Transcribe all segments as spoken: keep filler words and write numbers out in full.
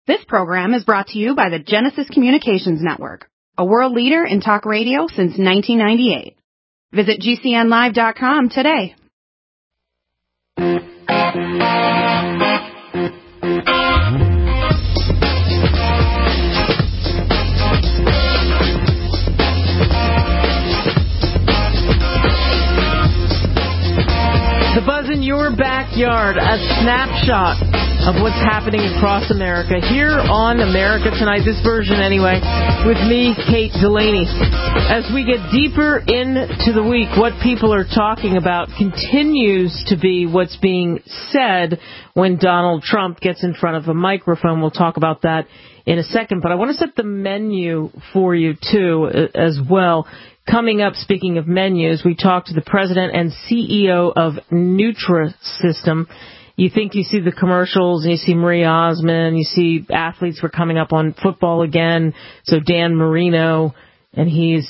This program is brought to you by the Genesis Communications Network, a world leader in talk radio since nineteen ninety-eight. Visit G C N live dot com today. The Buzz in Your Backyard, a snapshot of what's happening across America here on America Tonight, this version anyway, with me, Kate Delaney. As we get deeper into the week, what people are talking about continues to be what's being said when Donald Trump gets in front of a microphone. We'll talk about that in a second, but I want to set the menu for you, too, as well. Coming up, speaking of menus, we talked to the president and C E O of Nutrisystem. You think you see the commercials, and you see Marie Osmond, you see athletes were coming up on football again. So Dan Marino, and he's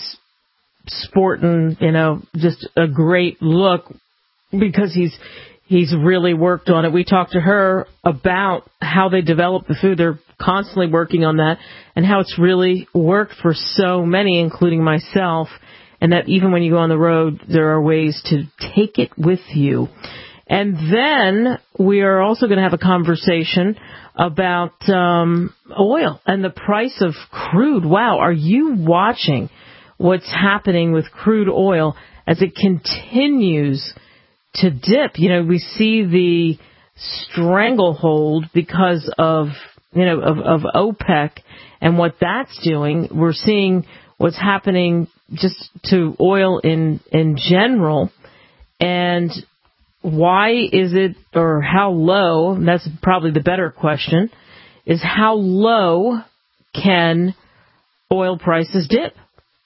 sporting, you know, just a great look because he's he's really worked on it. We talked to her about how they develop the food. They're constantly working on that, and how it's really worked for so many, including myself, and that even when you go on the road, there are ways to take it with you. And then we are also going to have a conversation about um, oil and the price of crude. Wow, are you watching what's happening with crude oil as it continues to dip? You know, we see the stranglehold because of, you know, of, of OPEC and what that's doing. We're seeing what's happening just to oil in, in general. And why is it, or how low, that's probably the better question, is how low can oil prices dip?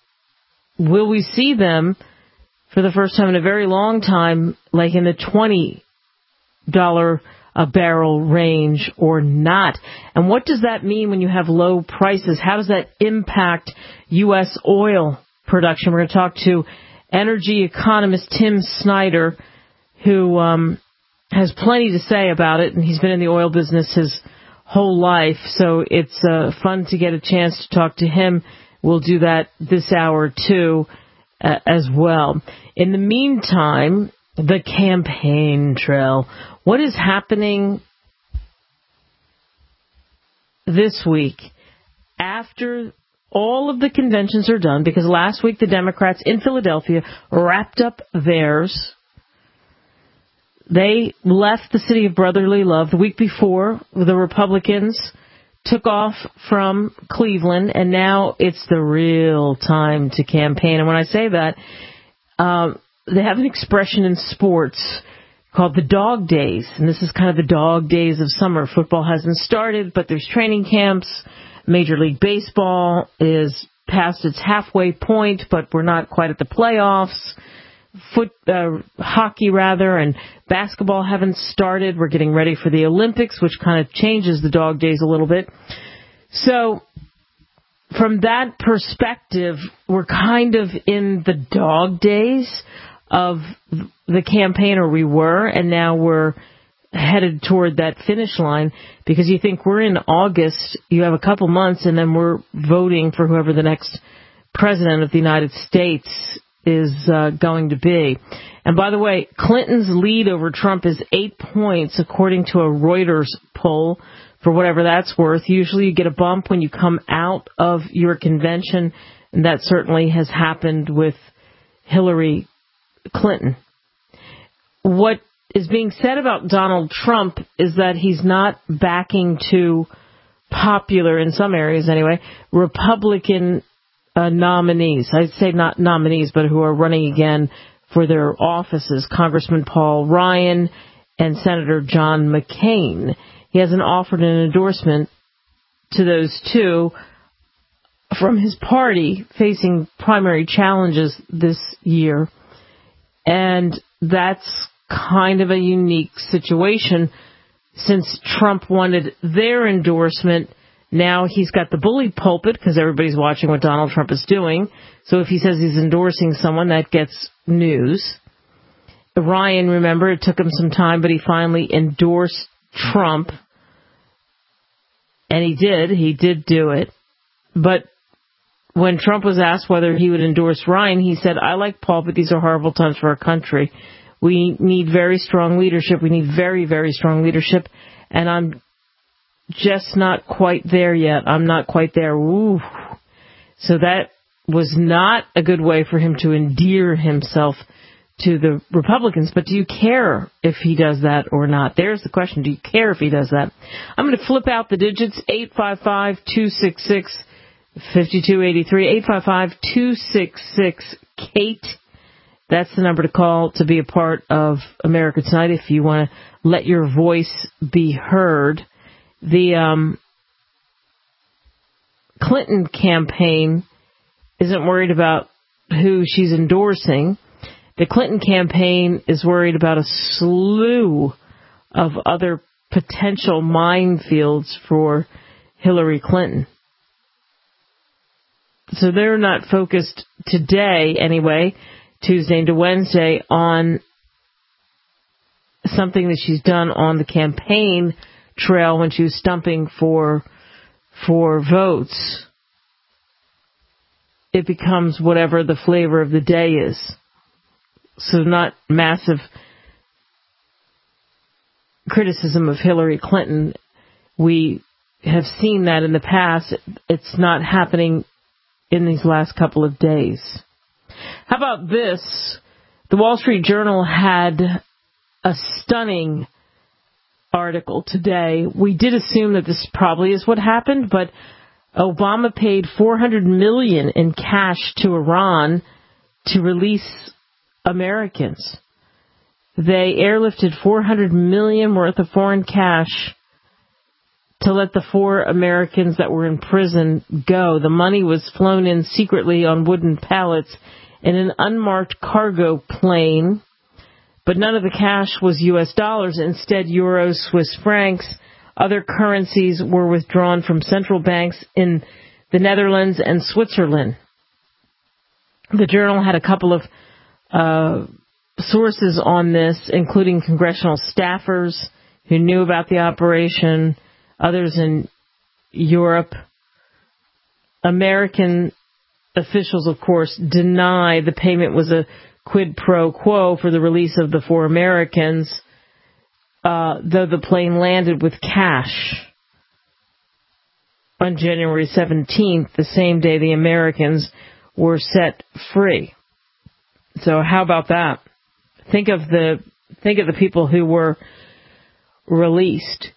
Will we see them for the first time in a very long time, like in the twenty dollars a barrel range or not? And what does that mean when you have low prices? How does that impact U S oil production? We're going to talk to energy economist Tim Snyder, who um, has plenty to say about it, and he's been in the oil business his whole life, so it's uh, fun to get a chance to talk to him. We'll do that this hour, too, uh, as well. In the meantime, the campaign trail. What is happening this week after all of the conventions are done? Because last week the Democrats in Philadelphia wrapped up theirs. They left the city of brotherly love. The week before, the Republicans took off from Cleveland, and now it's the real time to campaign. And when I say that, um, they have an expression in sports called the dog days, and this is kind of the dog days of summer. Football hasn't started, but there's training camps. Major League Baseball is past its halfway point, but we're not quite at the playoffs. Foot, uh, hockey, rather, and basketball haven't started. We're getting ready for the Olympics, which kind of changes the dog days a little bit. So, from that perspective, we're kind of in the dog days of the campaign, or we were, and now we're headed toward that finish line, because you think we're in August, you have a couple months, and then we're voting for whoever the next president of the United States is uh, going to be. And by the way, Clinton's lead over Trump is eight points, according to a Reuters poll, for whatever that's worth. Usually you get a bump when you come out of your convention, and that certainly has happened with Hillary Clinton. What is being said about Donald Trump is that he's not backing too popular, in some areas anyway, Republican Uh, nominees. I'd say not nominees, but who are running again for their offices, Congressman Paul Ryan and Senator John McCain. He hasn't offered an endorsement to those two from his party facing primary challenges this year. And that's kind of a unique situation, since Trump wanted their endorsement. Now he's got the bully pulpit because everybody's watching what Donald Trump is doing. So if he says he's endorsing someone, that gets news. Ryan, remember, it took him some time, but he finally endorsed Trump. And he did. He did do it. But when Trump was asked whether he would endorse Ryan, he said, I like Paul, but these are horrible times for our country. We need very strong leadership. We need very, very strong leadership. And I'm just not quite there yet. I'm not quite there. Ooh. So that was not a good way for him to endear himself to the Republicans. But do you care if he does that or not? There's the question. Do you care if he does that? I'm going to flip out the digits. eight five five, two six six, five two eight three. eight five five, two six six, Kate. That's the number to call to be a part of America Tonight if you want to let your voice be heard. The um, Clinton campaign isn't worried about who she's endorsing. The Clinton campaign is worried about a slew of other potential minefields for Hillary Clinton. So they're not focused today, anyway, Tuesday into Wednesday, on something that she's done on the campaign trail when she was stumping for for votes. It becomes whatever the flavor of the day is. So not massive criticism of Hillary Clinton. We have seen that in the past. It's not happening in these last couple of days. How about this? The Wall Street Journal had a stunning article today. We did assume that this probably is what happened, but Obama paid four hundred million dollars in cash to Iran to release Americans. They airlifted four hundred million dollars worth of foreign cash to let the four Americans that were in prison go. The money was flown in secretly on wooden pallets in an unmarked cargo plane, but none of the cash was U S dollars. Instead, euros, Swiss francs, other currencies were withdrawn from central banks in the Netherlands and Switzerland. The Journal had a couple of uh, sources on this, including congressional staffers who knew about the operation, others in Europe. American officials, of course, deny the payment was a quid pro quo for the release of the four Americans, uh, though the plane landed with cash on January seventeenth, the same day the Americans were set free. So how about that? Think of the think of the people who were released.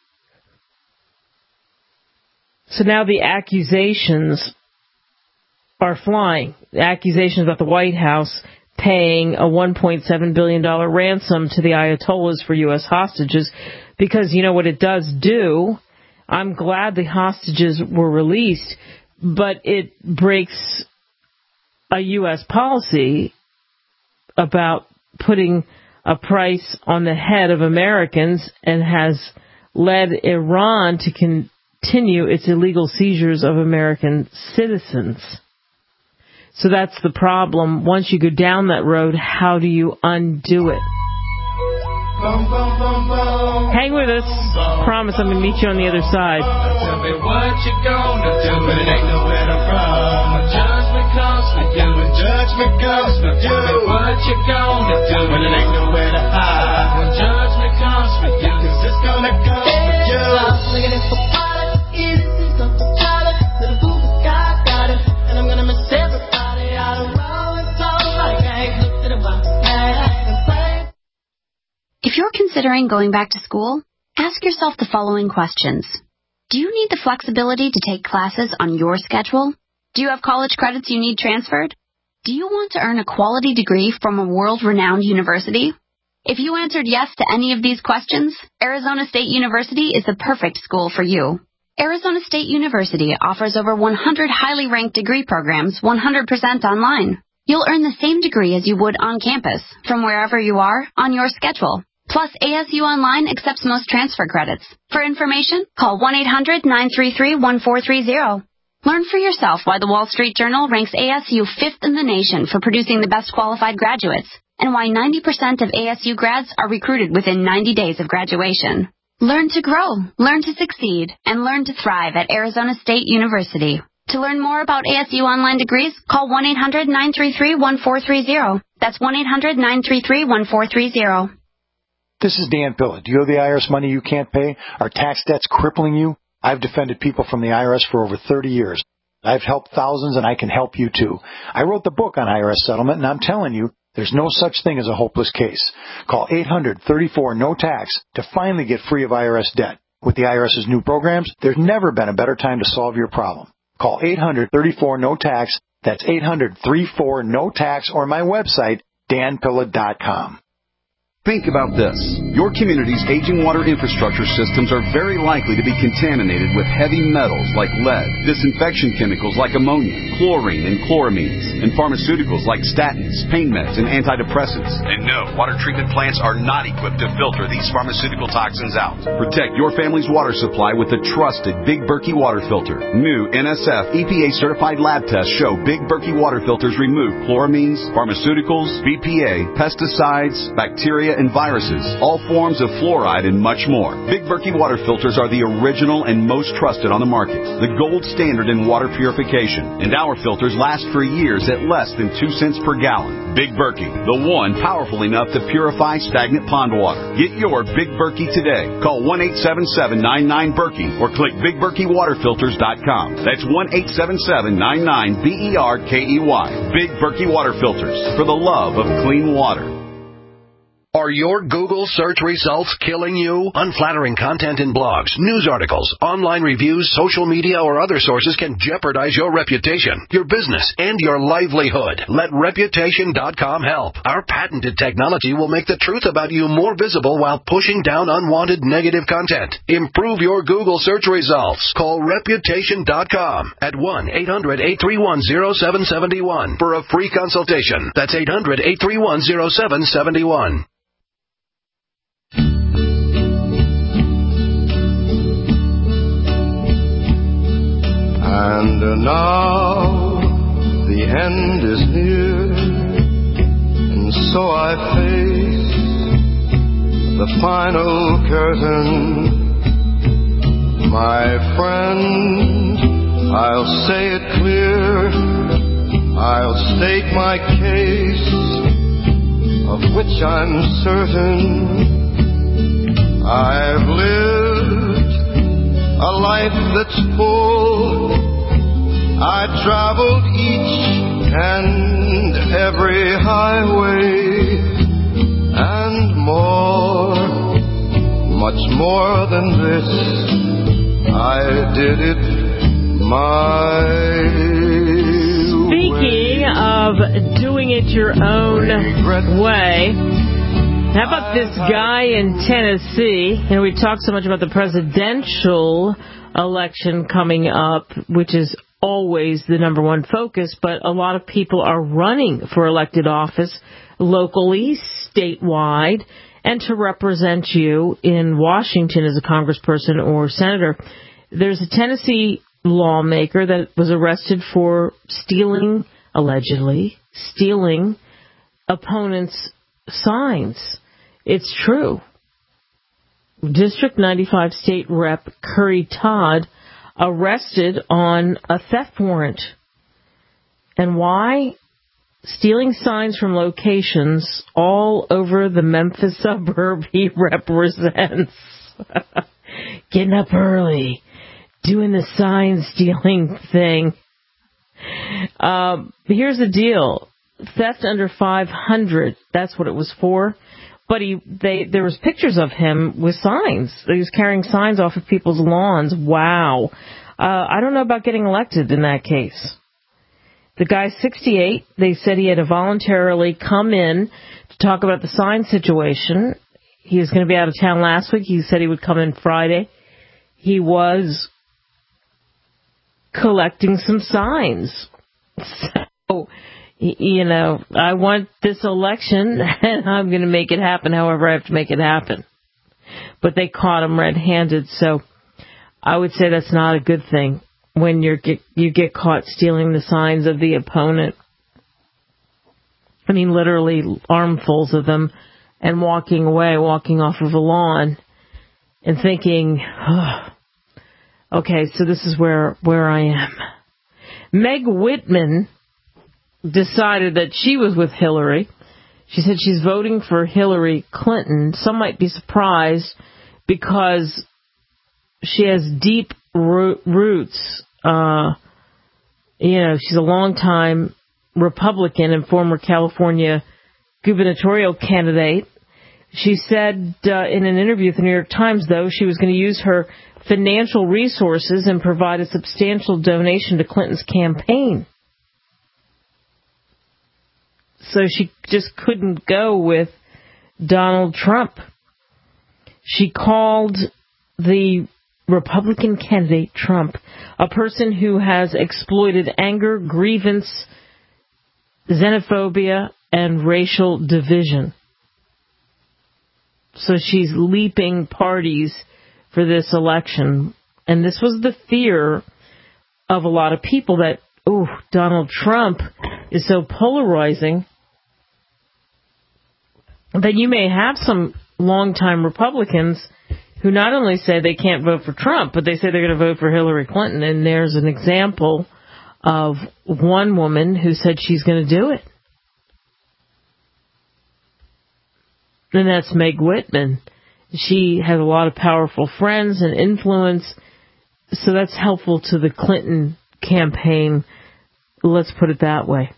So now the accusations are flying. The accusations about the White House paying a one point seven billion dollars ransom to the Ayatollahs for U S hostages, because you know what it does do? I'm glad the hostages were released, but it breaks a U S policy about putting a price on the head of Americans and has led Iran to continue its illegal seizures of American citizens. So that's the problem. Once you go down that road, how do you undo it? Boom, boom, boom, boom. Hang with us. Promise I'm going to meet you on the other side. Tell me what you gonna do, but it ain't nowhere to run. When judgment comes for you, when judgment comes for you. Tell me what you gonna do, when it ain't nowhere to hide. When judgment comes for you, 'cause it's gonna come for you. Looking at the pilot, easy, don't try it. Little boo, God got it, and I'm gonna miss everybody. I don't know, it's all like I ain't looked at my bag and played. If you're considering going back to school, ask yourself the following questions. Do you need the flexibility to take classes on your schedule? Do you have college credits you need transferred? Do you want to earn a quality degree from a world-renowned university? If you answered yes to any of these questions, Arizona State University is the perfect school for you. Arizona State University offers over one hundred highly ranked degree programs one hundred percent online. You'll earn the same degree as you would on campus, from wherever you are, on your schedule. Plus, A S U Online accepts most transfer credits. For information, call one eight hundred nine three three one four three zero. Learn for yourself why the Wall Street Journal ranks A S U fifth in the nation for producing the best qualified graduates, and why ninety percent of A S U grads are recruited within ninety days of graduation. Learn to grow, learn to succeed, and learn to thrive at Arizona State University. To learn more about A S U online degrees, call one eight hundred nine three three one four three zero. That's one eight hundred nine three three one four three zero. This is Dan Pilla. Do you owe the I R S money you can't pay? Are tax debts crippling you? I've defended people from the I R S for over thirty years. I've helped thousands, and I can help you too. I wrote the book on I R S settlement, and I'm telling you, there's no such thing as a hopeless case. Call eight hundred thirty-four no tax to finally get free of I R S debt. With the IRS's new programs, there's never been a better time to solve your problem. Call eight hundred thirty-four no tax. That's eight hundred thirty-four no tax, or my website, dan pilla dot com. Think about this. Your community's aging water infrastructure systems are very likely to be contaminated with heavy metals like lead, disinfection chemicals like ammonia, chlorine and chloramines, and pharmaceuticals like statins, pain meds, and antidepressants. And no, water treatment plants are not equipped to filter these pharmaceutical toxins out. Protect your family's water supply with the trusted Big Berkey water filter. New N S F E P A-certified lab tests show Big Berkey water filters remove chloramines, pharmaceuticals, B P A, pesticides, bacteria, and viruses, all forms of fluoride, and much more. Big Berkey water filters are the original and most trusted on the market, the gold standard in water purification, and our filters last for years at less than two cents per gallon. Big Berkey, the one powerful enough to purify stagnant pond water. Get your Big Berkey today. Call one eight seven seven nine nine Berkey or click big berkey water filters dot com. That's one eight seven seven nine nine B E R K E Y. Big Berkey water filters, for the love of clean water. Are your Google search results killing you? Unflattering content in blogs, news articles, online reviews, social media, or other sources can jeopardize your reputation, your business, and your livelihood. Let reputation dot com help. Our patented technology will make the truth about you more visible while pushing down unwanted negative content. Improve your Google search results. Call reputation dot com at one eight hundred eight three one zero seven seven one for a free consultation. That's eight hundred eight three one zero seven seven one. And now the end is near, and so I face the final curtain. My friend, I'll say it clear, I'll state my case, of which I'm certain. I've lived a life that's full. I traveled each and every highway, and more, much more than this, I did it my Speaking way. of doing it your own way, how about this guy in Tennessee? You know, we talked so much about the presidential election coming up, which is always the number one focus, but a lot of people are running for elected office locally, statewide, and to represent you in Washington as a congressperson or senator. There's a Tennessee lawmaker that was arrested for stealing, allegedly, stealing opponents' signs. It's true. District ninety-five State Rep Curry Todd arrested on a theft warrant. And why? Stealing signs from locations all over the Memphis suburb he represents. Getting up early, doing the sign stealing thing. Um, here's the deal. Theft under five hundred, that's what it was for. But he, they, there was pictures of him with signs. He was carrying signs off of people's lawns. Wow. Uh, I don't know about getting elected in that case. The guy's sixty-eight. They said he had to voluntarily come in to talk about the sign situation. He was going to be out of town last week. He said he would come in Friday. He was collecting some signs. So, you know, I want this election, and I'm going to make it happen however I have to make it happen. But they caught him red-handed, so I would say that's not a good thing when you're get, you get caught stealing the signs of the opponent. I mean, literally armfuls of them, and walking away, walking off of a lawn. and thinking, oh, okay, so this is where, where I am. Meg Whitman decided that she was with Hillary. She said she's voting for Hillary Clinton. Some might be surprised because she has deep roots. Uh, you know, she's a longtime Republican and former California gubernatorial candidate. She said uh, in an interview with the New York Times, though, she was going to use her financial resources and provide a substantial donation to Clinton's campaign. So she just couldn't go with Donald Trump. She called the Republican candidate Trump a person who has exploited anger, grievance, xenophobia, and racial division. So she's leaping parties for this election. And this was the fear of a lot of people that, oh, Donald Trump is so polarizing that you may have some longtime Republicans who not only say they can't vote for Trump, but they say they're going to vote for Hillary Clinton. And there's an example of one woman who said she's going to do it. And that's Meg Whitman. She has a lot of powerful friends and influence, so that's helpful to the Clinton campaign. Let's put it that way.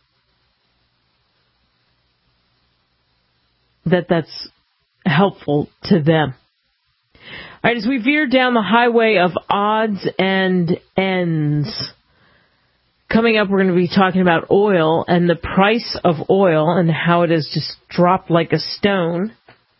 That that's helpful to them. All right, as we veer down the highway of odds and ends, coming up, we're going to be talking about oil and the price of oil and how it has just dropped like a stone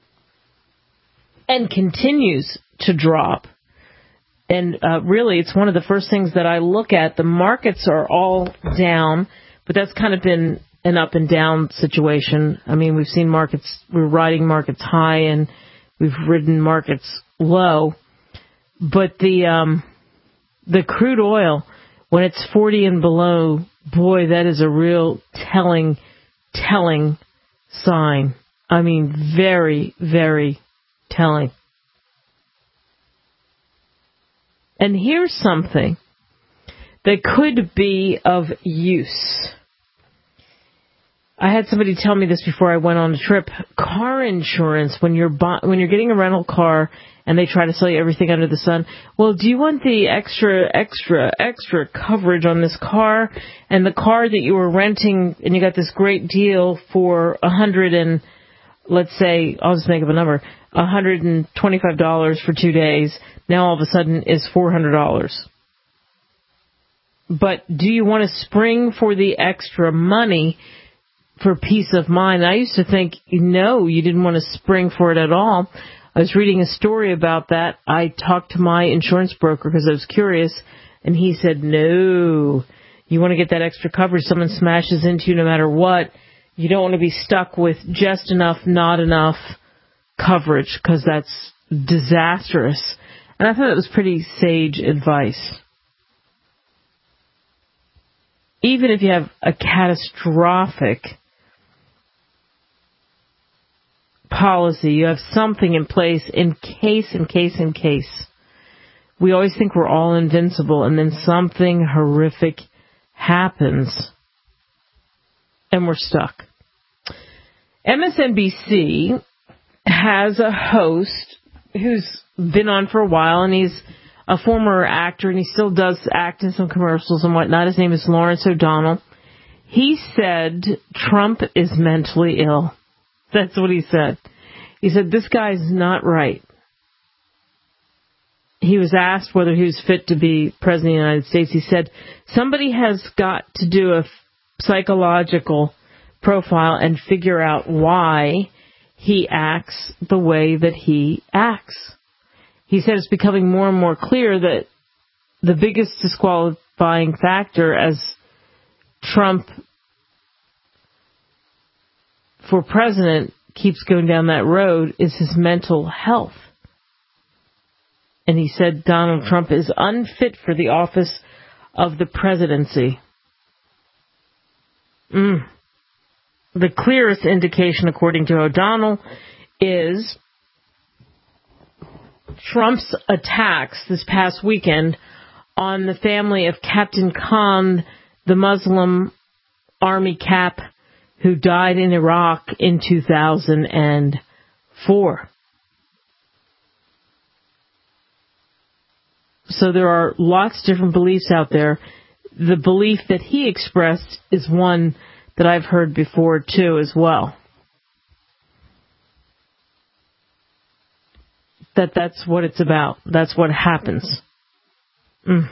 and continues to drop. And uh, really, it's one of the first things that I look at. The markets are all down, but that's kind of been an up and down situation. I mean, we've seen markets, we're riding markets high and we've ridden markets low. But the um, the crude oil, when it's forty and below, boy, that is a real telling, telling sign. I mean, very, very telling. And here's something that could be of use. I had somebody tell me this before I went on a trip. Car insurance, when you're bu- when you're getting a rental car and they try to sell you everything under the sun, well, do you want the extra, extra, extra coverage on this car? And the car that you were renting, and you got this great deal for a hundred and, let's say, I'll just make up a number, one hundred twenty-five dollars for two days, now all of a sudden is four hundred dollars. But do you want to spring for the extra money for peace of mind? I used to think, no, you didn't want to spring for it at all. I was reading a story about that. I talked to my insurance broker because I was curious, and he said, no, you want to get that extra coverage. Someone smashes into you no matter what. You don't want to be stuck with just enough, not enough coverage, because that's disastrous. And I thought it was pretty sage advice. Even if you have a catastrophic policy, you have something in place in case, in case, in case. We always think we're all invincible, and then something horrific happens, and we're stuck. M S N B C has a host who's been on for a while, and he's a former actor, and he still does act in some commercials and whatnot. His name is Lawrence O'Donnell. He said Trump is mentally ill. That's what he said. He said, this guy's not right. He was asked whether he was fit to be president of the United States. He said, somebody has got to do a psychological profile and figure out why he acts the way that he acts. He said it's becoming more and more clear that the biggest disqualifying factor as Trump for president keeps going down that road is his mental health. And he said Donald Trump is unfit for the office of the presidency. Mm. The clearest indication, according to O'Donnell, is Trump's attacks this past weekend on the family of Captain Khan, the Muslim Army cap who died in Iraq in two thousand four. So there are lots of different beliefs out there. The belief that he expressed is one that I've heard before, too, as well. That that's what it's about. That's what happens. Mm.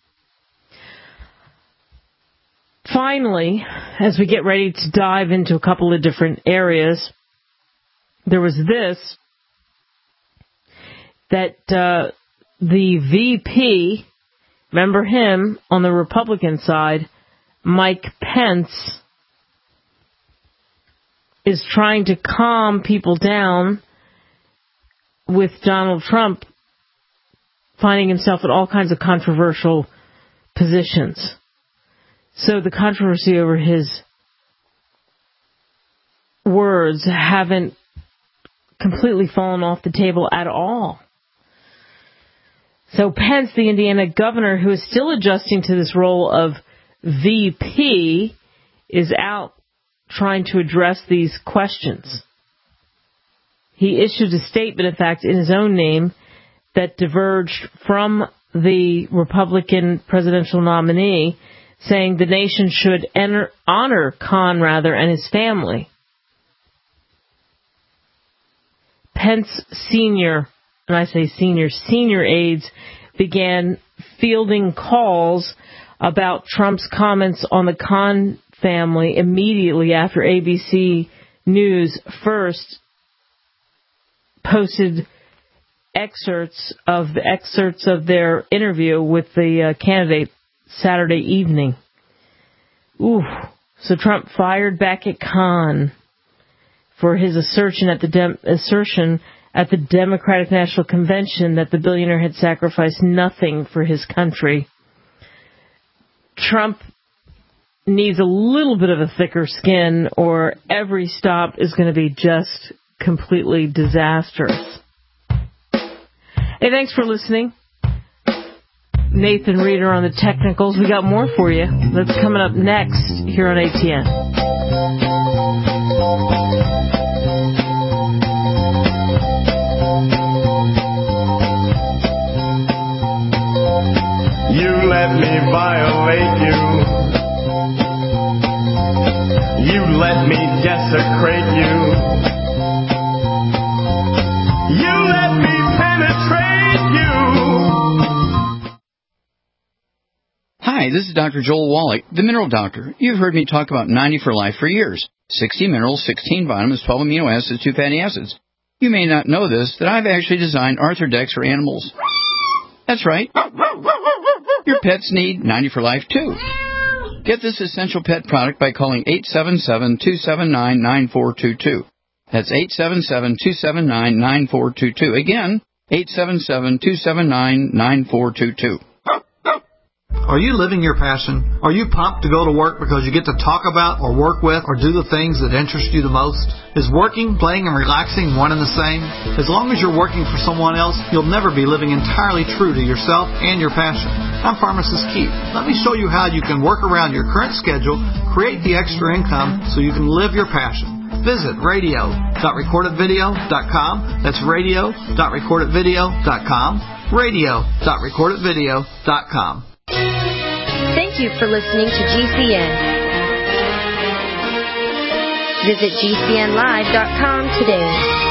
Finally, as we get ready to dive into a couple of different areas, there was this, that uh, the V P, remember him on the Republican side, Mike Pence, is trying to calm people down with Donald Trump finding himself in all kinds of controversial positions. So the controversy over his words haven't completely fallen off the table at all. So Pence, the Indiana governor, who is still adjusting to this role of V P, is out trying to address these questions. He issued a statement, in fact, in his own name, that diverged from the Republican presidential nominee, saying the nation should enter, honor Khan, rather, and his family. Pence Senior, and I say senior, senior aides began fielding calls about Trump's comments on the Khan family immediately after A B C News first posted excerpts of the excerpts of their interview with the uh, candidate Saturday evening. Ooh, so Trump fired back at Khan for his assertion at the Dem- assertion at the Democratic National Convention that the billionaire had sacrificed nothing for his country. Trump needs a little bit of a thicker skin, or every stop is going to be just completely disastrous. Hey, thanks for listening. Nathan Reeder on the technicals. We got more for you. That's coming up next here on A T N. You let me violate you. You let me desecrate you. You let me penetrate you. Hi, this is Doctor Joel Wallach, the Mineral Doctor. You've heard me talk about ninety for Life for years. sixty minerals, sixteen vitamins, twelve amino acids, two fatty acids. You may not know this, that I've actually designed Arthrodex for animals. That's right. Your pets need ninety for Life, too. Get this essential pet product by calling eight seven seven, two seven nine, nine four two two. That's eight seven seven, two seven nine, nine four two two. Again, eight seven seven, two seven nine, nine four two two. Are you living your passion? Are you pumped to go to work because you get to talk about or work with or do the things that interest you the most? Is working, playing, and relaxing one and the same? As long as you're working for someone else, you'll never be living entirely true to yourself and your passion. I'm Pharmacist Keith. Let me show you how you can work around your current schedule, create the extra income so you can live your passion. Visit radio dot recorded video dot com. That's radio dot recorded video dot com. radio dot recorded video dot com. Thank you for listening to G C N. Visit G C N live dot com today.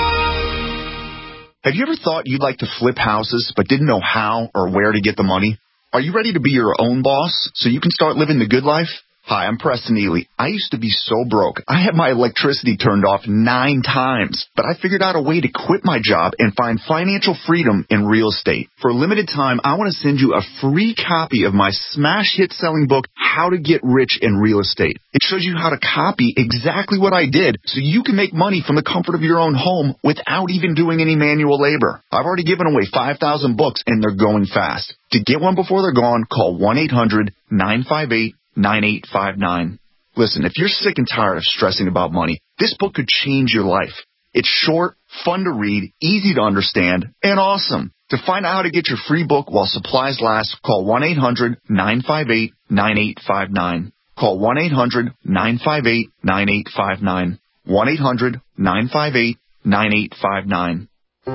Have you ever thought you'd like to flip houses but didn't know how or where to get the money? Are you ready to be your own boss so you can start living the good life? Hi, I'm Preston Ely. I used to be so broke. I had my electricity turned off nine times, but I figured out a way to quit my job and find financial freedom in real estate. For a limited time, I want to send you a free copy of my smash hit selling book, How to Get Rich in Real Estate. It shows you how to copy exactly what I did so you can make money from the comfort of your own home without even doing any manual labor. I've already given away five thousand books and they're going fast. To get one before they're gone, call one eight hundred, nine five eight, nine eight five nine. Listen, if you're sick and tired of stressing about money, this book could change your life. It's short, fun to read, easy to understand, and awesome. To find out how to get your free book while supplies last, call one eight hundred nine five eight nine eight five nine. Call one eight hundred nine five eight nine eight five nine. one eight hundred nine five eight nine eight five nine.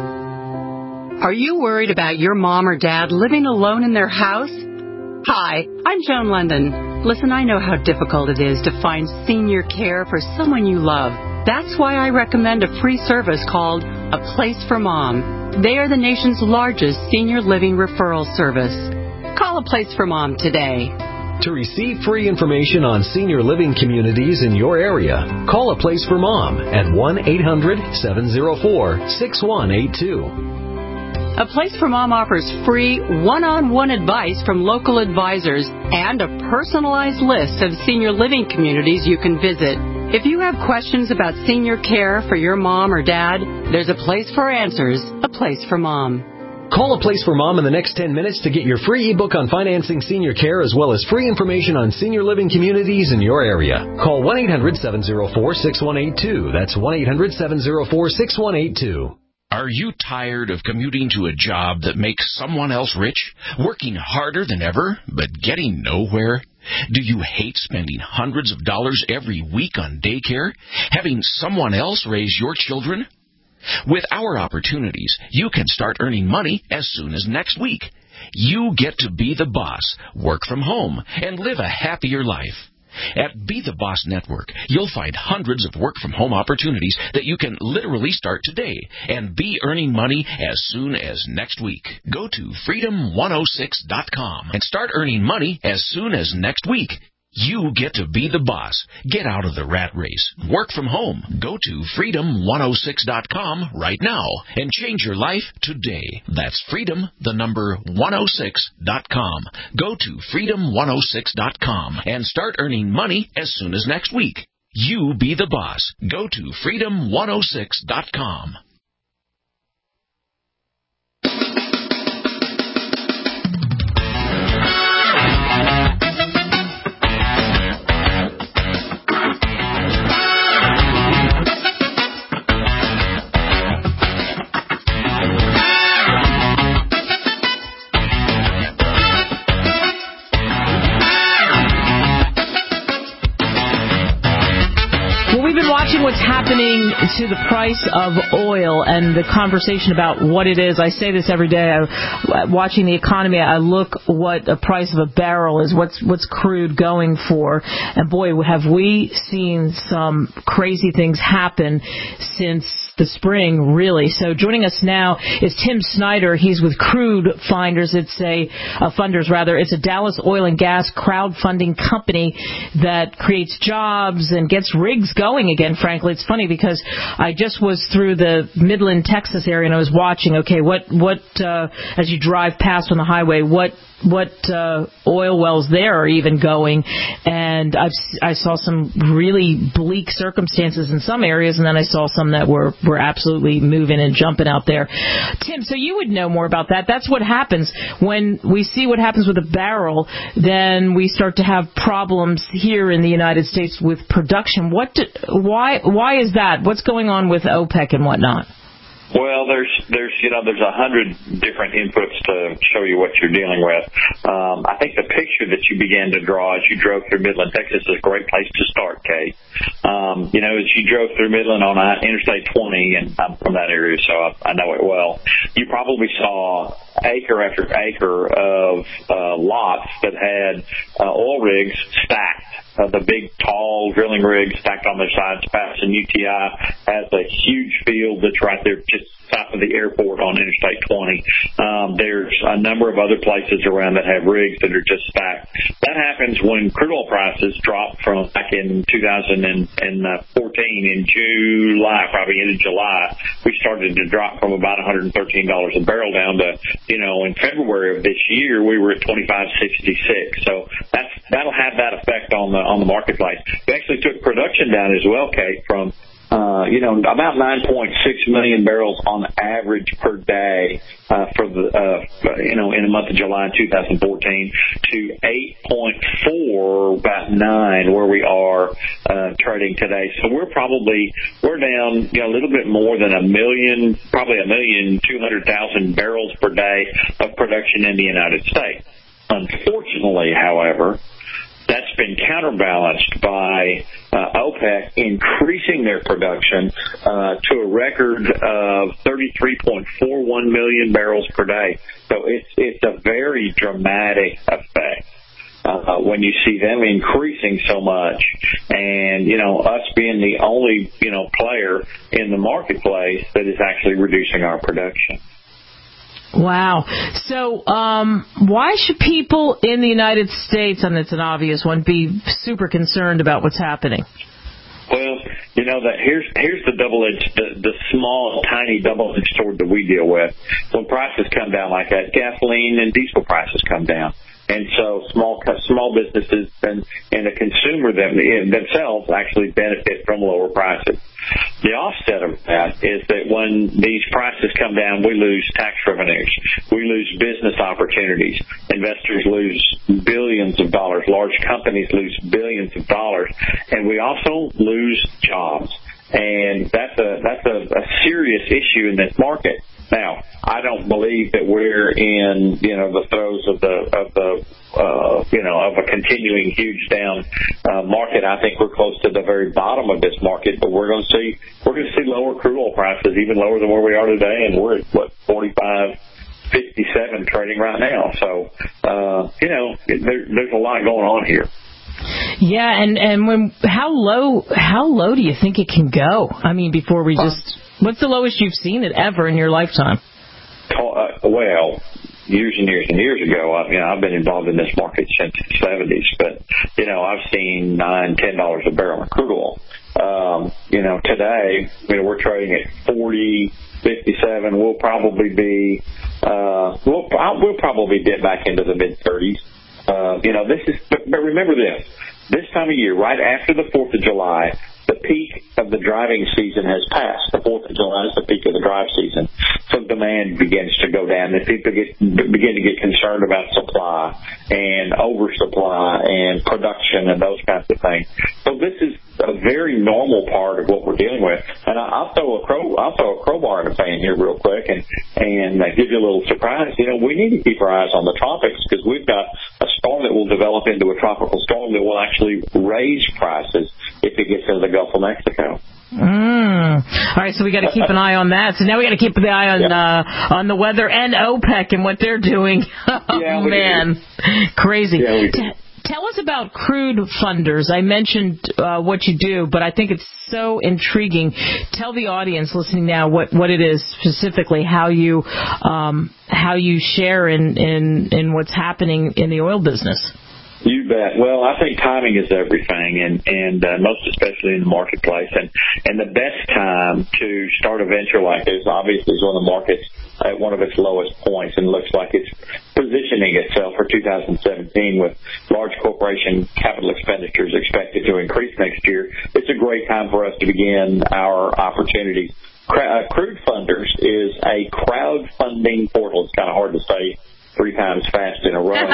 Are you worried about your mom or dad living alone in their house? Hi, I'm Joan London. Listen, I know how difficult it is to find senior care for someone you love. That's why I recommend a free service called A Place for Mom. They are the nation's largest senior living referral service. Call A Place for Mom today. To receive free information on senior living communities in your area, call A Place for Mom at one eight hundred seven oh four six one eight two. A Place for Mom offers free one-on-one advice from local advisors and a personalized list of senior living communities you can visit. If you have questions about senior care for your mom or dad, there's a place for answers, A Place for Mom. Call A Place for Mom in the next ten minutes to get your free ebook on financing senior care as well as free information on senior living communities in your area. Call one eight hundred seven oh four six one eight two. That's one eight hundred seven oh four six one eight two. Are you tired of commuting to a job that makes someone else rich, working harder than ever, but getting nowhere? Do you hate spending hundreds of dollars every week on daycare, having someone else raise your children? With our opportunities, you can start earning money as soon as next week. You get to be the boss, work from home, and live a happier life. At Be the Boss Network, you'll find hundreds of work-from-home opportunities that you can literally start today and be earning money as soon as next week. Go to freedom one oh six dot com and start earning money as soon as next week. You get to be the boss. Get out of the rat race. Work from home. Go to freedom one oh six dot com right now and change your life today. That's freedom, the number one oh six dot com. Go to freedom one oh six dot com and start earning money as soon as next week. You be the boss. Go to freedom one oh six dot com. Watching what's happening to the price of oil and the conversation about what it is. I say this every day. I, watching the economy, I look what the price of a barrel is, what's what's crude going for. And boy, have we seen some crazy things happen since the spring, really. So joining us now is Tim Snyder. He's with Crude Finders. It's a uh, Funders rather. It's a Dallas oil and gas crowdfunding company that creates jobs and gets rigs going again. Frankly, it's funny because I just was through the Midland, Texas area, and I was watching. Okay, what what uh, as you drive past on the highway, what what uh, oil wells there are even going, and I've, I saw some really bleak circumstances in some areas, and then I saw some that were, were absolutely moving and jumping out there. Tim, so you would know more about that. That's what happens when we see what happens with a barrel, then we start to have problems here in the United States with production. What? Do, why? Why is that? What's going on with OPEC and whatnot? Well, there's, there's, you know, there's a hundred different inputs to show you what you're dealing with. Um, I think the picture that you began to draw as you drove through Midland, Texas is a great place to start, Kate. Um, you know, as you drove through Midland on Interstate twenty, and I'm from that area, so I, I know it well, you probably saw acre after acre of uh, lots that had uh, oil rigs stacked. Uh, the big, tall drilling rigs stacked on their sides. Patterson U T I has a huge field that's right there just south of the airport on Interstate twenty. Um, there's a number of other places around that have rigs that are just stacked. That happens when crude oil prices dropped from back in two thousand fourteen in July, probably into July. We started to drop from about one hundred thirteen dollars a barrel down to, you know, in February of this year, we were at twenty-five sixty-six. So that's, that'll have that effect on the, on the marketplace. We actually took production down as well, Kate, from Uh, you know, about nine point six million barrels on average per day uh, for the, uh, you know, in the month of July two thousand fourteen to eight point four, about nine, where we are uh, trading today. So we're probably we're down, you know, a little bit more than a million, probably a million two hundred thousand barrels per day of production in the United States. Unfortunately, however, that's been counterbalanced by uh, OPEC increasing their production uh, to a record of thirty-three point four one million barrels per day. So it's it's a very dramatic effect uh, when you see them increasing so much, and you know us being the only you know player in the marketplace that is actually reducing our production. Wow. So um, why should people in the United States, and it's an obvious one, be super concerned about what's happening? Well, you know, that here's here's the double-edged, the, the small, tiny double-edged sword that we deal with. When prices come down like that, gasoline and diesel prices come down. And so small small businesses and, and the consumer them, themselves actually benefit from lower prices. The offset of that is that when these prices come down, we lose tax revenues. We lose business opportunities. Investors lose billions of dollars. Large companies lose billions of dollars. And we also lose jobs. And that's a, that's a, a serious issue in this market. Now, I don't believe that we're in, you know, the throes of the, of the, uh, you know, of a continuing huge down uh, market. I think we're close to the very bottom of this market, but we're going to see, we're going to see lower crude oil prices, even lower than where we are today, and we're at, what, forty-five fifty-seven trading right now. So, uh, you know, there, there's a lot going on here. Yeah, and, and when, how low, how low do you think it can go? I mean, before we just, what's the lowest you've seen it ever in your lifetime? Uh, well, years and years and years ago, I, you know, I've been involved in this market since the seventies, but, you know, I've seen nine, ten dollars a barrel of crude oil. Um, you know, today, you know, we're trading at forty, fifty-seven. We'll probably be, uh, we'll, we'll probably dip back into the mid thirties. Uh, you know, this is, but, but remember this, this time of year, right after the fourth of July, the peak of the driving season has passed. The fourth of July is the peak of the drive season. So demand begins to go down. And people get, begin to get concerned about supply and oversupply and production and those kinds of things. So this is a very normal part of what we're dealing with. And I, I'll throw a crow, I'll throw a crowbar in the pan here real quick and, and uh, give you a little surprise. You know, we need to keep our eyes on the tropics because we've got a storm that will develop into a tropical storm that will actually raise prices if it gets into the Gulf of Mexico. Mm. All right, so we got to keep an eye on that. So now we got to keep the eye on yeah. uh, on the weather and OPEC and what they're doing. Oh, yeah, man, do. crazy. Yeah, we do. T- tell us about crude funders. I mentioned uh, what you do, but I think it's so intriguing. Tell the audience listening now what, what it is specifically, how you um, how you share in, in, in what's happening in the oil business. You bet. Well, I think timing is everything, and and uh, most especially in the marketplace. And and the best time to start a venture like this, obviously, is when the market's at one of its lowest points, and looks like it's positioning itself for two thousand seventeen with large corporation capital expenditures expected to increase next year. It's a great time for us to begin our opportunities. Uh, Crude Funders is a crowdfunding portal. It's kind of hard to say three times fast in a row.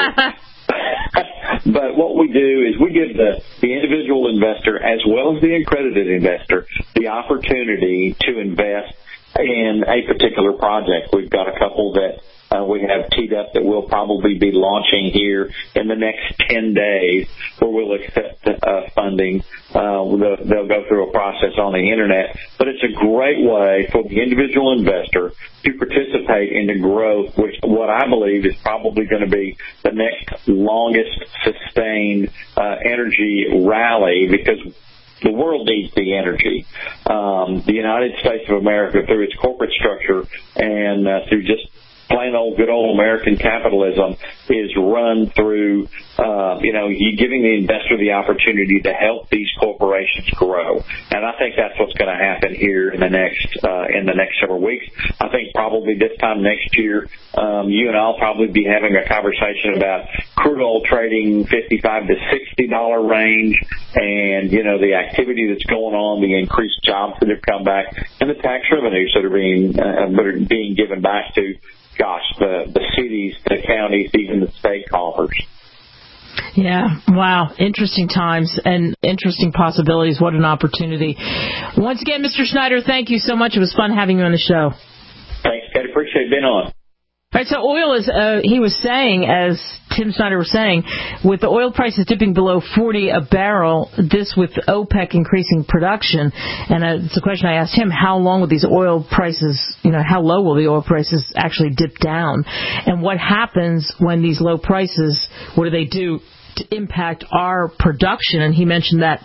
But what we do is we give the, the individual investor as well as the accredited investor the opportunity to invest in a particular project. We've got a couple that uh, we have teed up that we'll probably be launching here in the next ten days where we'll accept uh, funding. Uh, they'll, they'll go through a process on the Internet. But it's a great way for the individual investor to participate in the growth, which what I believe is probably going to be the next longest sustained uh, energy rally, because the world needs the energy. Um, the United States of America, through its corporate structure and uh, through just plain old good old American capitalism, is run through, uh, you know, you giving the investor the opportunity to help these corporations grow. And I think that's what's going to happen here in the next uh, in the next several weeks. I think probably this time next year, um, you and I'll probably be having a conversation about crude oil trading fifty-five to sixty dollar range, and you know the activity that's going on, the increased jobs that have come back, and the tax revenues that are being uh, that are being given back to, gosh, the, the cities, the counties, even the state coffers. Yeah. Wow. Interesting times and interesting possibilities. What an opportunity. Once again, Mister Schneider, thank you so much. It was fun having you on the show. Thanks, Kate. Appreciate being on. All right, so oil is, uh, he was saying, as Tim Snyder was saying, with the oil prices dipping below forty a barrel, this with OPEC increasing production, and uh, it's a question I asked him, how long will these oil prices, you know, how low will the oil prices actually dip down? And what happens when these low prices, what do they do to impact our production? And he mentioned that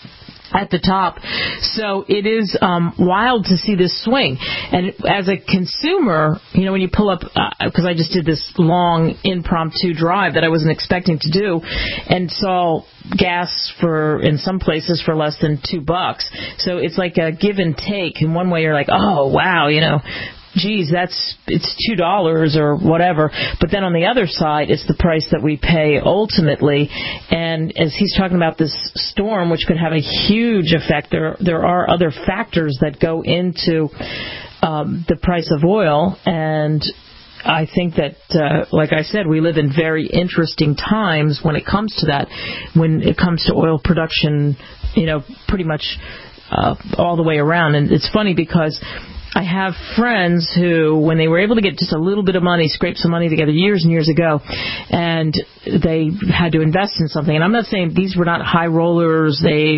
at the top. So it is um, wild to see this swing. And as a consumer, you know, when you pull up, because uh, I just did this long impromptu drive that I wasn't expecting to do, and saw gas for in some places for less than two bucks. So it's like a give and take. In one way, you're like, oh wow, you know, geez, that's it's two dollars or whatever. But then on the other side, it's the price that we pay ultimately. And as he's talking about this storm, which could have a huge effect, there there are other factors that go into um, the price of oil. And I think that, uh, like I said, we live in very interesting times when it comes to that, when it comes to oil production, you know, pretty much uh, all the way around. And it's funny because I have friends who, when they were able to get just a little bit of money, scrape some money together years and years ago, and they had to invest in something. And I'm not saying these were not high rollers, they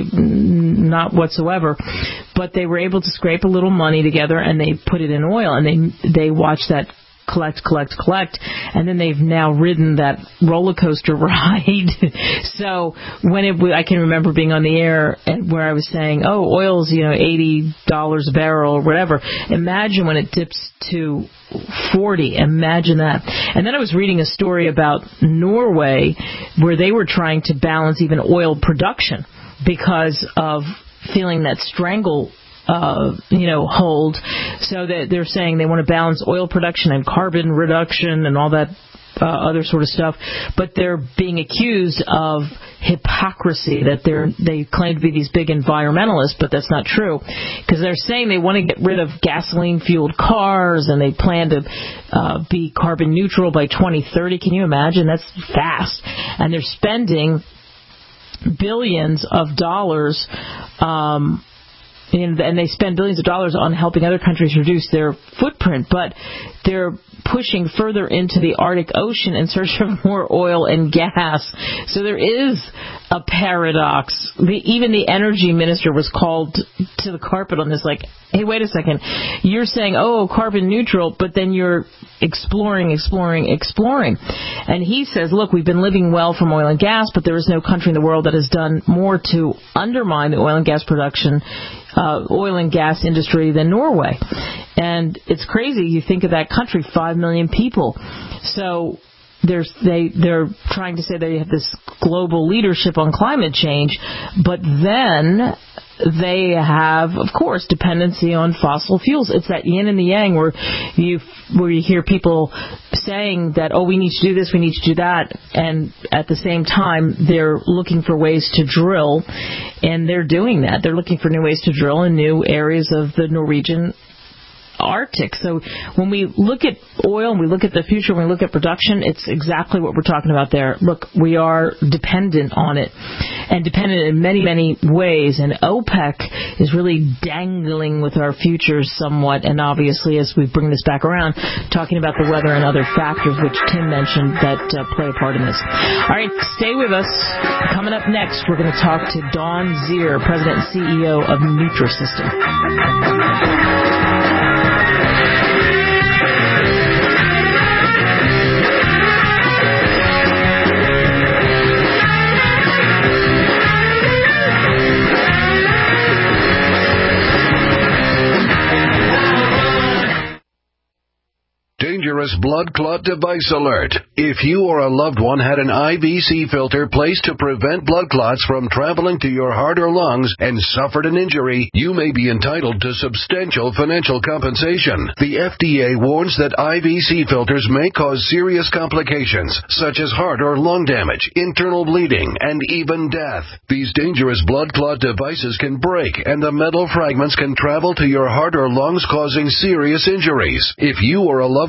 not whatsoever, but they were able to scrape a little money together and they put it in oil, and they they watched that collect, collect, collect, and then they've now ridden that roller coaster ride. So when it, I can remember being on the air and where I was saying, oh, oil's, you know, eighty dollars a barrel or whatever. Imagine when it dips to forty. Imagine that. And then I was reading a story about Norway where they were trying to balance even oil production because of feeling that strangle Uh, you know, hold. So that they're saying they want to balance oil production and carbon reduction and all that uh, other sort of stuff. But they're being accused of hypocrisy, that they're they claim to be these big environmentalists, but that's not true. Because they're saying they want to get rid of gasoline-fueled cars and they plan to uh, be carbon neutral by twenty thirty. Can you imagine? That's fast. And they're spending billions of dollars um and they spend billions of dollars on helping other countries reduce their footprint, but they're pushing further into the Arctic Ocean in search of more oil and gas. So there is a paradox. The, even the energy minister was called to the carpet on this, like, hey, wait a second. You're saying, oh, carbon neutral, but then you're exploring, exploring, exploring. And he says, look, we've been living well from oil and gas, but there is no country in the world that has done more to undermine the oil and gas production Uh, oil and gas industry than Norway. And it's crazy. You think of that country, five million people. So there's, they, they're trying to say they have this global leadership on climate change, but then they have, of course, dependency on fossil fuels. It's that yin and the yang where you where you hear people saying that, oh, we need to do this, we need to do that, and at the same time they're looking for ways to drill, and they're doing that. They're looking for new ways to drill in new areas of the Norwegian Arctic. So when we look at oil and we look at the future, when we look at production, it's exactly what we're talking about there. Look, we are dependent on it, and dependent in many, many ways. And OPEC is really dangling with our futures somewhat. And obviously, as we bring this back around, talking about the weather and other factors, which Tim mentioned, that uh, play a part in this. All right, stay with us. Coming up next, we're going to talk to Dawn Zier, President and C E O of Nutrisystem. Dangerous blood clot device alert. If you or a loved one had an I V C filter placed to prevent blood clots from traveling to your heart or lungs and suffered an injury, you may be entitled to substantial financial compensation. The F D A warns that I V C filters may cause serious complications, such as heart or lung damage, internal bleeding, and even death. These dangerous blood clot devices can break, and the metal fragments can travel to your heart or lungs, causing serious injuries. If you or a loved one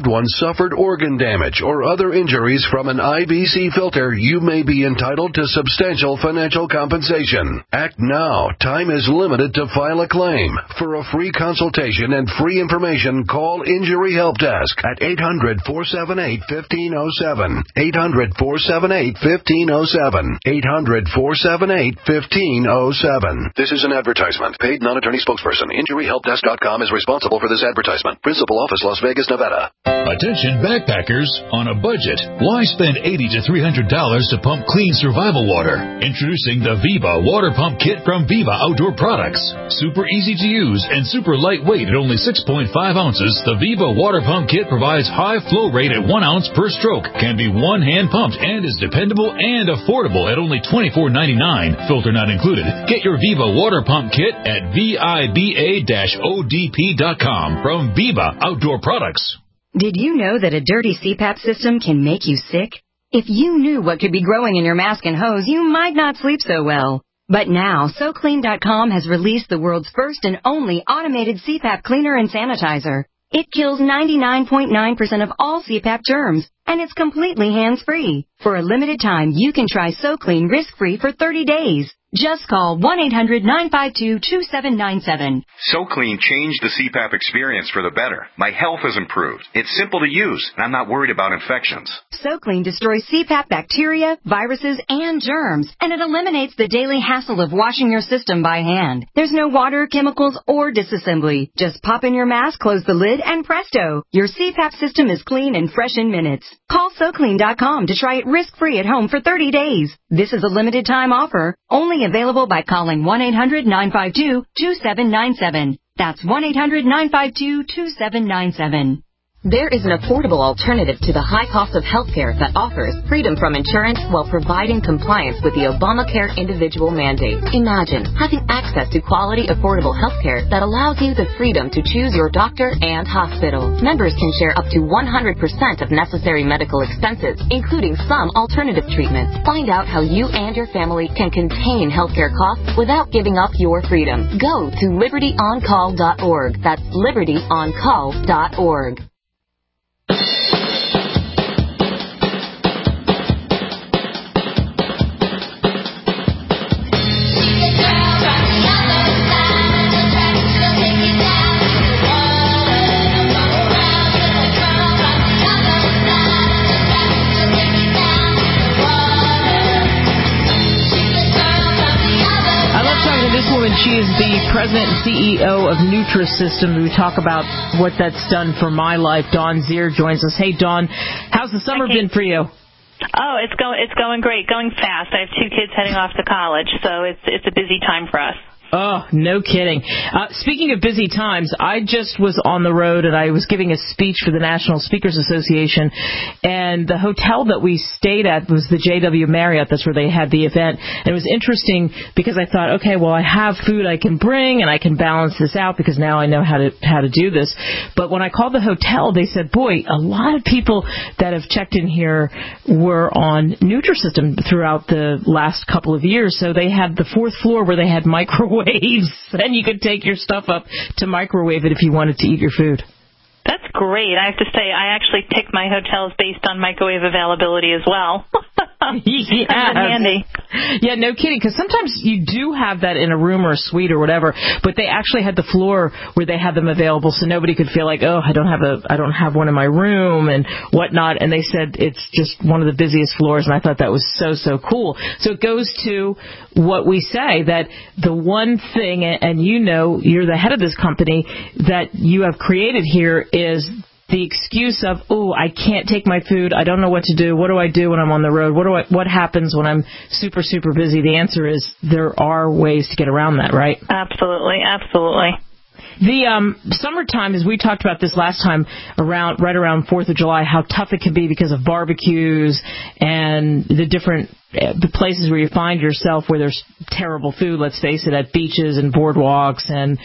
suffered organ damage or other injuries from an I B C filter, you may be entitled to substantial financial compensation. Act now. Time is limited to file a claim. For a free consultation and free information, call Injury Help Desk at eight hundred, four seven eight, one five zero seven. eight hundred, four seven eight, one five zero seven. eight hundred, four seven eight, one five zero seven. This is an advertisement. Paid non-attorney spokesperson. Injury Help Desk dot com is responsible for this advertisement. Principal office, Las Vegas, Nevada. Attention backpackers on a budget. Why spend eighty to three hundred dollars to pump clean survival water? Introducing the Viva Water Pump Kit from Viva Outdoor Products. Super easy to use and super lightweight at only six point five ounces, the Viva Water Pump Kit provides high flow rate at one ounce per stroke, can be one hand pumped, and is dependable and affordable at only twenty-four ninety-nine. Filter not included. Get your Viva Water Pump Kit at viba dash O D P dot com from Viva Outdoor Products. Did you know that a dirty C PAP system can make you sick? If you knew what could be growing in your mask and hose, you might not sleep so well. But now, So Clean dot com has released the world's first and only automated C PAP cleaner and sanitizer. It kills ninety-nine point nine percent of all C PAP germs, and it's completely hands-free. For a limited time, you can try SoClean risk-free for thirty days. Just call one eight hundred, nine five two, two seven nine seven. SoClean changed the C PAP experience for the better. My health has improved. It's simple to use, and I'm not worried about infections. SoClean destroys C PAP bacteria, viruses, and germs, and it eliminates the daily hassle of washing your system by hand. There's no water, chemicals, or disassembly. Just pop in your mask, close the lid, and presto, your C PAP system is clean and fresh in minutes. Call So Clean dot com to try it risk-free at home for thirty days. This is a limited time offer, only available by calling one eight hundred, nine five two, two seven nine seven. That's one eight hundred, nine five two, two seven nine seven. There is an affordable alternative to the high cost of healthcare that offers freedom from insurance while providing compliance with the Obamacare individual mandate. Imagine having access to quality, affordable healthcare that allows you the freedom to choose your doctor and hospital. Members can share up to one hundred percent of necessary medical expenses, including some alternative treatments. Find out how you and your family can contain healthcare costs without giving up your freedom. Go to liberty on call dot org. That's liberty on call dot org. She is the president and C E O of Nutrisystem. We talk about what that's done for my life. Dawn Zier joins us. Hey, Dawn, how's the summer okay. been for you? Oh, it's going it's going great, going fast. I have two kids heading off to college, so it's it's a busy time for us. Oh, no kidding. Uh, speaking of busy times, I just was on the road and I was giving a speech for the National Speakers Association, and the hotel that we stayed at was the J W Marriott. That's where they had the event. And it was interesting because I thought, okay, well, I have food I can bring and I can balance this out because now I know how to how to do this. But when I called the hotel, they said, boy, a lot of people that have checked in here were on Nutrisystem throughout the last couple of years. So they had the fourth floor where they had microwaves, and you could take your stuff up to microwave it if you wanted to eat your food. That's great. I have to say, I actually pick my hotels based on microwave availability as well. Yes. Handy. Yeah, no kidding, because sometimes you do have that in a room or a suite or whatever, but they actually had the floor where they had them available, so nobody could feel like, oh, I don't have a, I don't have one in my room and whatnot. And they said it's just one of the busiest floors, and I thought that was so so cool. So it goes to what we say, that the one thing, and you know, you're the head of this company, that you have created here is the excuse of, oh, I can't take my food, I don't know what to do, what do I do when I'm on the road, what do I, what happens when I'm super, super busy? The answer is there are ways to get around that, right? Absolutely, absolutely. The um, summertime, as we talked about this last time, around right around fourth of July, how tough it can be because of barbecues and the different the places where you find yourself where there's terrible food, let's face it, at beaches and boardwalks and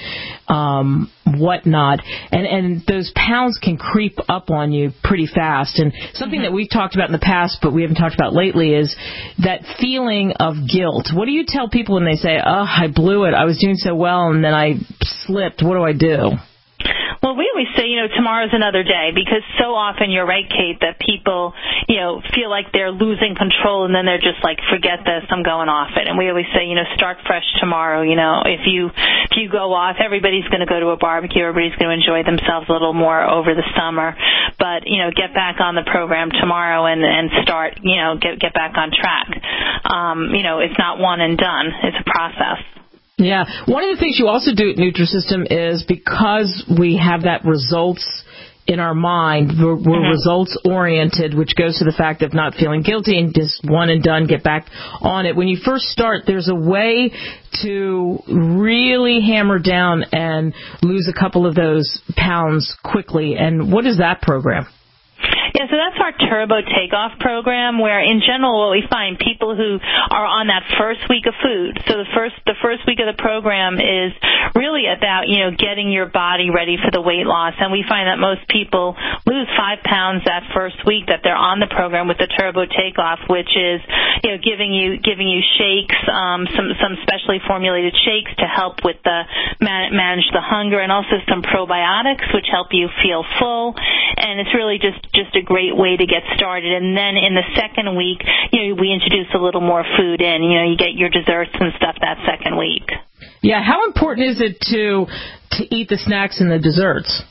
um, whatnot. And, and those pounds can creep up on you pretty fast. And something mm-hmm. that we've talked about in the past, but we haven't talked about lately, is that feeling of guilt. What do you tell people when they say, oh, I blew it, I was doing so well, and then I slipped, what do I do? Well, we always say, you know, tomorrow's another day, because so often, you're right, Kate, that people, you know, feel like they're losing control, and then they're just like, forget this, I'm going off it. And we always say, you know, start fresh tomorrow. You know, if you if you go off, everybody's going to go to a barbecue, everybody's going to enjoy themselves a little more over the summer. But, you know, get back on the program tomorrow and, and start, you know, get get back on track. Um, you know, it's not one and done. It's a process. Yeah. One of the things you also do at Nutrisystem is, because we have that results in our mind, we're, we're mm-hmm. results oriented, which goes to the fact of not feeling guilty and just one and done, get back on it. When you first start, there's a way to really hammer down and lose a couple of those pounds quickly. And what is that program? Yeah, so that's our Turbo Takeoff program, where in general what we find, people who are on that first week of food, so the first the first week of the program is really about, you know, getting your body ready for the weight loss. And we find that most people lose five pounds that first week that they're on the program with the Turbo Takeoff, which is, you know, giving you giving you shakes, um, some some specially formulated shakes to help with the man, manage the hunger, and also some probiotics which help you feel full. And it's really just just a great way to get started. And then in the second week, you know, we introduce a little more food in. You know, you get your desserts and stuff that second week. Yeah, how important is it to to eat the snacks and the desserts?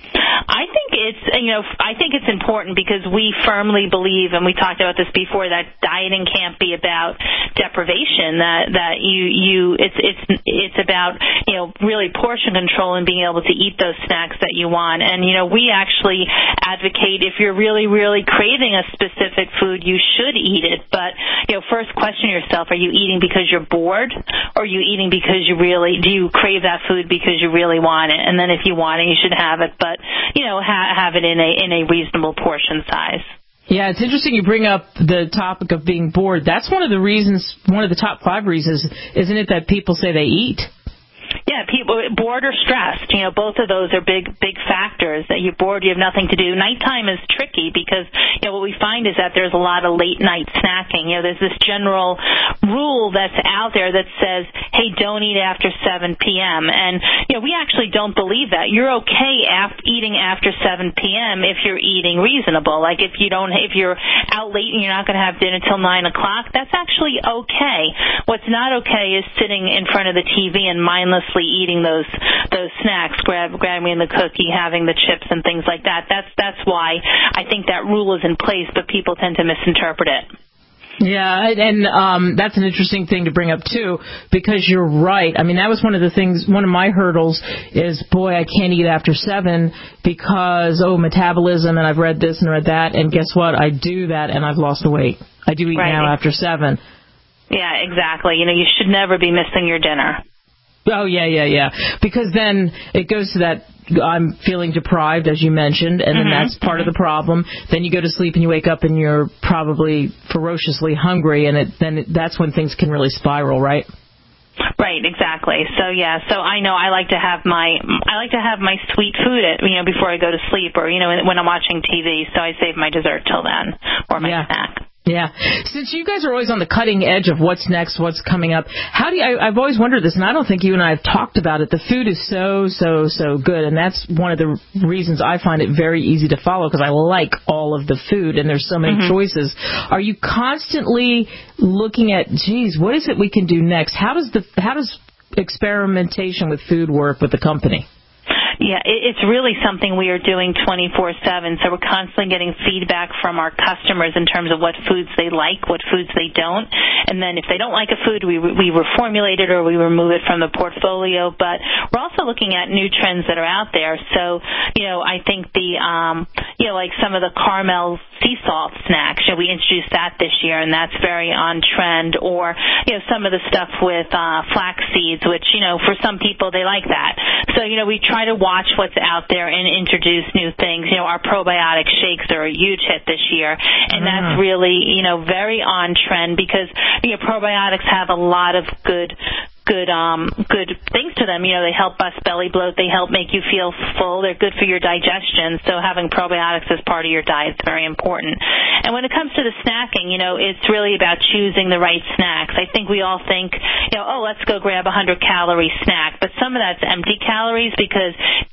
I think it's, you know, I think it's important because we firmly believe, and we talked about this before, that dieting can't be about deprivation. That that you you it's it's it's about, you know, really portion control and being able to eat those snacks that you want. And you know, we actually advocate, if you're really really craving a specific food, you should eat it. But you know, first question yourself: are you eating because you're bored, or are you eating because you really do you crave that food because you really want it? And then if you want it, you should have it. But you know, ha- have it in a in a reasonable portion size. Yeah, it's interesting you bring up the topic of being bored. That's one of the reasons, one of the top five reasons, isn't it, that people say they eat? Yeah, people bored or stressed. You know, both of those are big, big factors. That you're bored, you have nothing to do. Nighttime is tricky because, you know, what we find is that there's a lot of late night snacking. You know, there's this general rule that's out there that says, hey, don't eat after seven p.m. And, you know, we actually don't believe that. You're okay af- eating after seven p.m. if you're eating reasonable. Like if you don't, if you're out late and you're not going to have dinner till nine o'clock, that's actually okay. What's not okay is sitting in front of the T V and mindlessly eating those those snacks, grab grabbing the cookie, having the chips and things like that. That's that's why I think that rule is in place, but people tend to misinterpret it. Yeah, and um, that's an interesting thing to bring up, too, because you're right. I mean, that was one of the things, one of my hurdles is, boy, I can't eat after seven because, oh, metabolism, and I've read this and read that, and guess what? I do that, and I've lost the weight. I do eat right. now after seven. Yeah, exactly. You know, you should never be missing your dinner. Oh, yeah, yeah, yeah. Because then it goes to that I'm feeling deprived, as you mentioned, and then mm-hmm. that's part mm-hmm. of the problem. Then you go to sleep and you wake up and you're probably ferociously hungry, and it, then it, that's when things can really spiral, right? Right, exactly. So yeah, so I know I like to have my I like to have my sweet food at, you know, before I go to sleep, or you know, when I'm watching T V. So I save my dessert till then, or my yeah. snack. Yeah. Since you guys are always on the cutting edge of what's next, what's coming up, how do you, I, I've always wondered this, and I don't think you and I have talked about it. The food is so, so, so good, and that's one of the reasons I find it very easy to follow, because I like all of the food, and there's so many mm-hmm. choices. Are you constantly looking at, geez, what is it we can do next? How does the how does experimentation with food work with the company? Yeah, it's really something we are doing twenty-four seven. So we're constantly getting feedback from our customers in terms of what foods they like, what foods they don't. And then if they don't like a food, we we reformulate it or we remove it from the portfolio. But we're also looking at new trends that are out there. So, you know, I think the, um, you know, like some of the caramel sea salt snacks, you know, we introduced that this year, and that's very on trend. Or, you know, some of the stuff with uh, flax seeds, which, you know, for some people, they like that. So, you know, we try to watch what's out there and introduce new things. You know, our probiotic shakes are a huge hit this year, and mm. that's really, you know, very on trend because, you know, probiotics have a lot of good good um good things to them. You know, they help bust belly bloat, they help make you feel full, they're good for your digestion, so having probiotics as part of your diet is very important. And when it comes to the snacking, you know, it's really about choosing the right snacks. I think we all think, you know, oh, let's go grab a hundred calorie snack, but some of that's empty calories because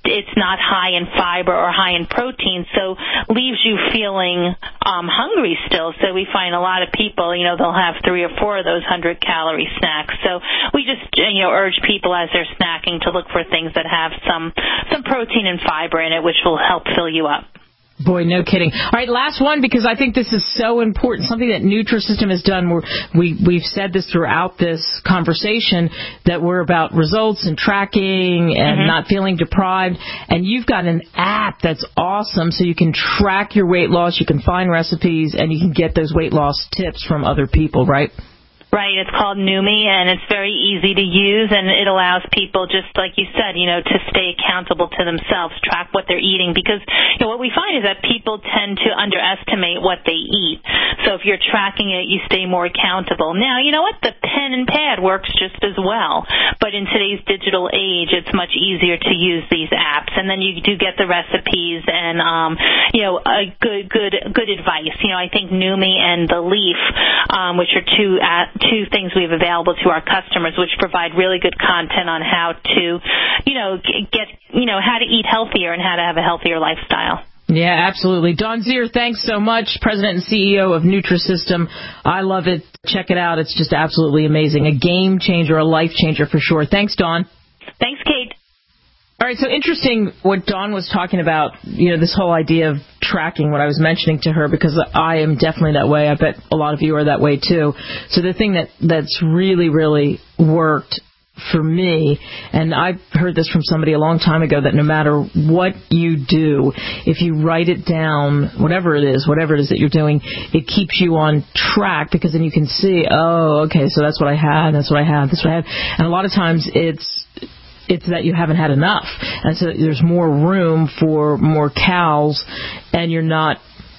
it's not high in fiber or high in protein, so leaves you feeling um, hungry still. So we find a lot of people, you know, they'll have three or four of those hundred-calorie snacks. So we just, you know, urge people as they're snacking to look for things that have some some protein and fiber in it, which will help fill you up. Boy, no kidding. All right, last one, because I think this is so important, something that Nutrisystem has done. We're, we, we've said this throughout this conversation, that we're about results and tracking and mm-hmm. not feeling deprived. And you've got an app that's awesome, so you can track your weight loss, you can find recipes, and you can get those weight loss tips from other people, right? Right, it's called Numi, and it's very easy to use, and it allows people, just like you said, you know, to stay accountable to themselves, track what they're eating, because, you know, what we find is that people tend to underestimate what they eat. So if you're tracking it, you stay more accountable. Now, you know what? The pen and pad works just as well, but in today's digital age, it's much easier to use these apps, and then you do get the recipes and, um, you know, a good, good, good advice. You know, I think Numi and The Leaf, um, which are two at two things we have available to our customers, which provide really good content on how to, you know, get, you know, how to eat healthier and how to have a healthier lifestyle. Yeah, absolutely. Dawn Zier, thanks so much, President and C E O of Nutrisystem. I love it. Check it out. It's just absolutely amazing. A game changer, a life changer for sure. Thanks, Dawn. Thanks, Kate. All right, so interesting what Dawn was talking about, you know, this whole idea of tracking, what I was mentioning to her, because I am definitely that way. I bet a lot of you are that way, too. So the thing that, that's really, really worked for me, and I heard this from somebody a long time ago, that no matter what you do, if you write it down, whatever it is, whatever it is that you're doing, it keeps you on track, because then you can see, oh, okay, so that's what I had, that's what I had, that's what I had. And a lot of times it's... it's that you haven't had enough. And so there's more room for more cows, and you're not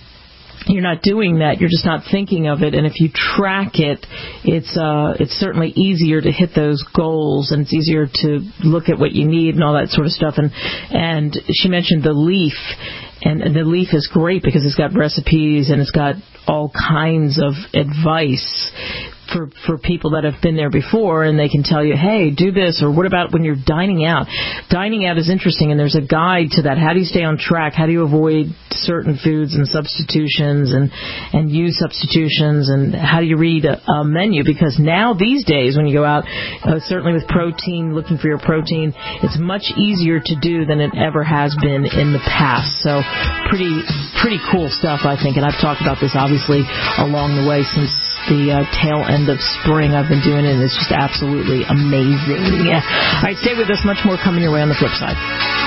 you're not doing that. You're just not thinking of it. And if you track it, it's uh, it's certainly easier to hit those goals, and it's easier to look at what you need and all that sort of stuff. And and she mentioned The Leaf. And The Leaf is great because it's got recipes and it's got all kinds of advice for for people that have been there before, and they can tell you, hey, do this, or what about when you're dining out? Dining out is interesting, and there's a guide to that. How do you stay on track? How do you avoid certain foods and substitutions and, and use substitutions, and how do you read a, a menu? Because now these days when you go out, uh, certainly with protein, looking for your protein, it's much easier to do than it ever has been in the past. So pretty pretty cool stuff, I think, and I've talked about this obviously along the way since the uh, tail end of spring. I've been doing it, and it's just absolutely amazing. Yeah. All right, stay with us. Much more coming your way on the flip side.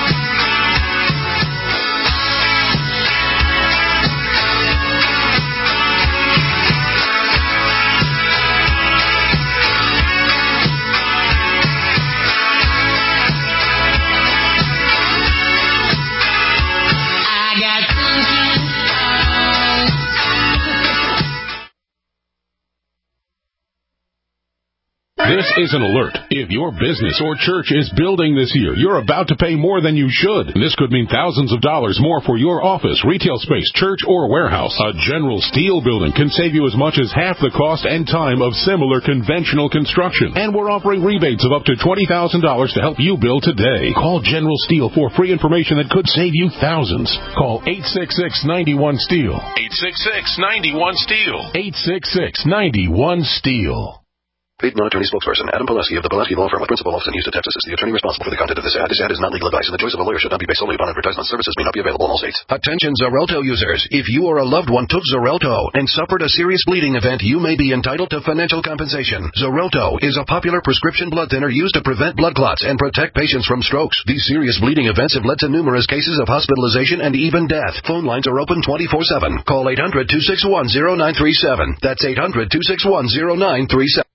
This is an alert. If your business or church is building this year, you're about to pay more than you should. This could mean thousands of dollars more for your office, retail space, church, or warehouse. A General Steel building can save you as much as half the cost and time of similar conventional construction. And we're offering rebates of up to twenty thousand dollars to help you build today. Call General Steel for free information that could save you thousands. Call eight six six, nine one, STEEL. eight six six, nine one, STEEL. eight six six, nine one, STEEL. Paid non-attorney spokesperson Adam Pileski of the Pileski Law Firm with principal office in Houston, Texas, is the attorney responsible for the content of this ad. This ad is not legal advice, and the choice of a lawyer should not be based solely upon advertisement. Services may not be available in all states. Attention Xarelto users. If you or a loved one took Xarelto and suffered a serious bleeding event, you may be entitled to financial compensation. Xarelto is a popular prescription blood thinner used to prevent blood clots and protect patients from strokes. These serious bleeding events have led to numerous cases of hospitalization and even death. Phone lines are open twenty-four seven. Call eight hundred, two six one, zero nine three seven. That's eight hundred, two six one, zero nine three seven.